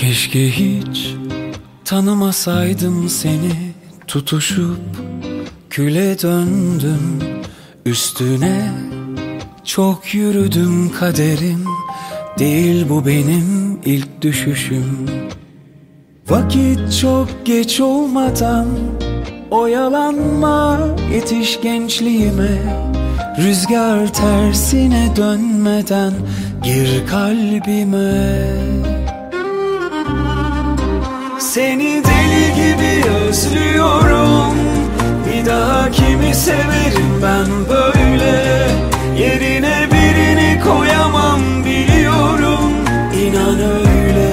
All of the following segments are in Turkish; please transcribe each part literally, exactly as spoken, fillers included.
Keşke hiç tanımasaydım seni, tutuşup küle döndüm. Üstüne çok yürüdüm, kaderim değil bu benim ilk düşüşüm. Vakit çok geç olmadan oyalanma, yetiş gençliğime. Rüzgar tersine dönmeden gir kalbime. Seni deli gibi özlüyorum, bir daha kimi severim ben böyle. Yerine birini koyamam biliyorum, inan öyle.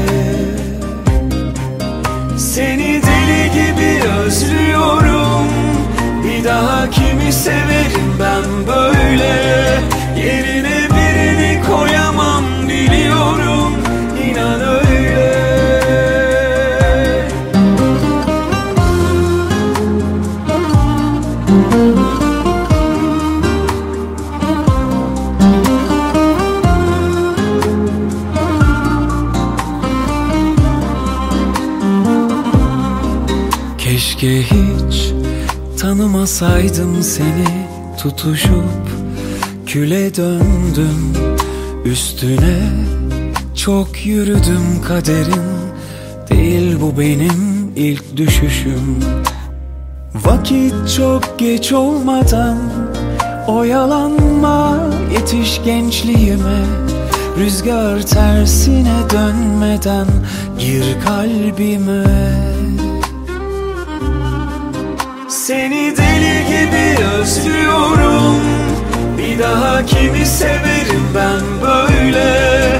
Seni deli gibi özlüyorum, bir daha kimi severim ben böyle. Yerine birini koyamam biliyorum, inan öyle. Keşke hiç tanımasaydım seni, tutuşup küle döndüm. Üstüne çok yürüdüm, kaderim değil bu benim ilk düşüşüm. Vakit çok geç olmadan oyalanma, yetiş gençliğime. Rüzgar tersine dönmeden gir kalbime. Seni deli gibi özlüyorum, bir daha kimi severim ben böyle.